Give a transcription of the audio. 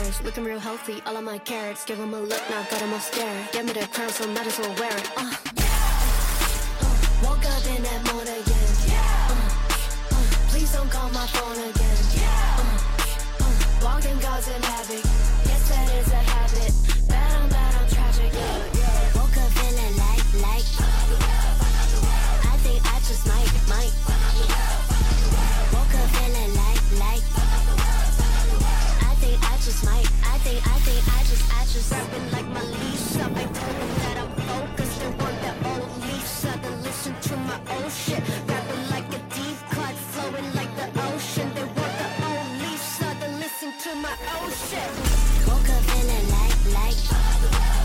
stairs, looking real healthy. All of my carrots, give him a look, now got him all staring. Give me the crown, so might as well wear it. Woke up in that mood again. Please don't call my phone again. Walked in causing havoc. Yes, that is a habit. Bad, I'm tragic. Woke up feeling like. I think I just might. Woke up feeling like. I think I just might. I think I just rapping like my Lisa. I told them that I'm focused and want that old Lisa to listen to my old shit. Rapping like a deep cut, flowing like the ocean. They want the old Lisa to listen to my old shit. Woke up feeling like.